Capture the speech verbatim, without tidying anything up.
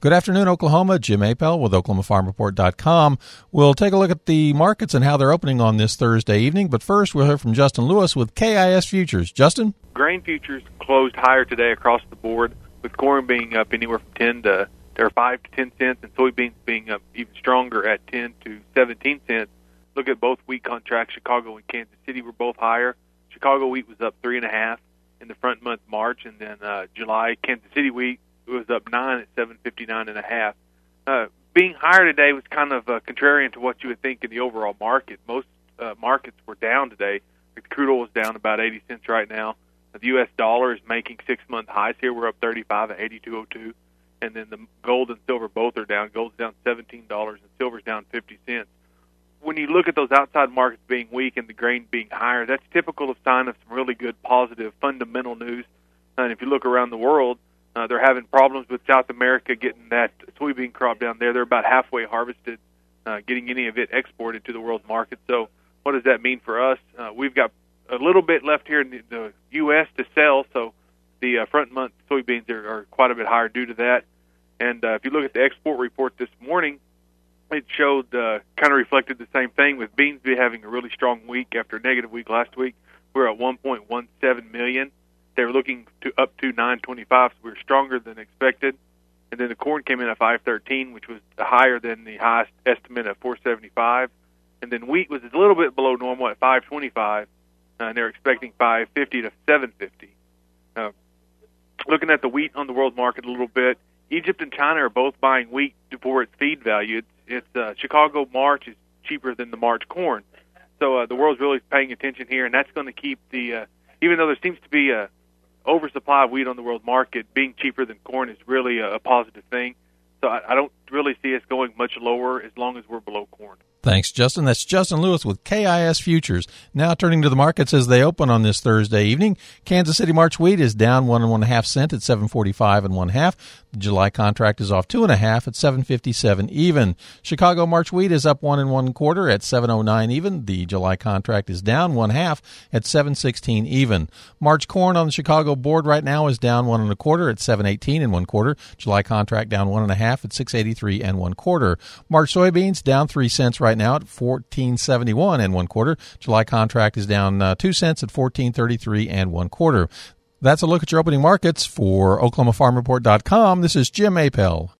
Good afternoon, Oklahoma. Jim Apel with Oklahoma Farm Report dot com. We'll take a look at the markets and how they're opening on this Thursday evening. But first, we'll hear from Justin Lewis with K I S Futures. Justin? Grain futures closed higher today across the board, with corn being up anywhere from ten to or five to ten cents, and soybeans being up even stronger at ten to seventeen cents. Look at both wheat contracts. Chicago and Kansas City were both higher. Chicago wheat was up three and a half in the front month March, and then uh, July Kansas City wheat was up nine at seven fifty nine and a half. Uh, being higher today was kind of uh, contrarian to what you would think in the overall market. Most uh, markets were down today. The crude oil is down about eighty cents right now. The U S dollar is making six-month highs here. We're up thirty-five at eighty-two oh two. And then the gold and silver both are down. Gold's down seventeen dollars and silver's down fifty cents. When you look at those outside markets being weak and the grain being higher, that's typical of sign of some really good, positive, fundamental news. And if you look around the world, uh, they're having problems with South America getting that soybean crop down there. They're about halfway harvested, uh, getting any of it exported to the world market. So what does that mean for us? Uh, we've got a little bit left here in the, the U S to sell, so the uh, front month soybeans are, are quite a bit higher due to that. And uh, if you look at the export report this morning, it showed uh, kind of reflected the same thing, with beans be having a really strong week after a negative week last week. We're at one point one seven million. They were looking to up to nine twenty-five, so we were stronger than expected. And then the corn came in at five thirteen, which was higher than the highest estimate at four seventy-five. And then wheat was a little bit below normal at five twenty-five, uh, and they're expecting five fifty to seven fifty. Uh, looking at the wheat on the world market a little bit, Egypt and China are both buying wheat for its feed value. It's, it's uh, Chicago March is cheaper than the March corn. So uh, the world's really paying attention here, and that's going to keep the, uh, even though there seems to be a oversupply of wheat on the world market, being cheaper than corn is really a, a positive thing. So I, I don't really see us going much lower as long as we're below corn. Thanks, Justin. That's Justin Lewis with K I S Futures. Now turning to the markets as they open on this Thursday evening. Kansas City March wheat is down one and one half cent at seven forty-five and one half. The July contract is off two and a half at seven fifty-seven even. Chicago March wheat is up one and one quarter at seven oh nine even. The July contract is down one half at seven sixteen even. March corn on the Chicago board right now is down one and a quarter at seven eighteen and one quarter. July contract down one and a half at six eighty-three and one quarter. March soybeans down three cents right now at fourteen seventy-one and one quarter. July contract is down uh, two cents at fourteen thirty-three and one quarter. That's a look at your opening markets for Oklahoma Farm Report dot com. This is Jim Apel.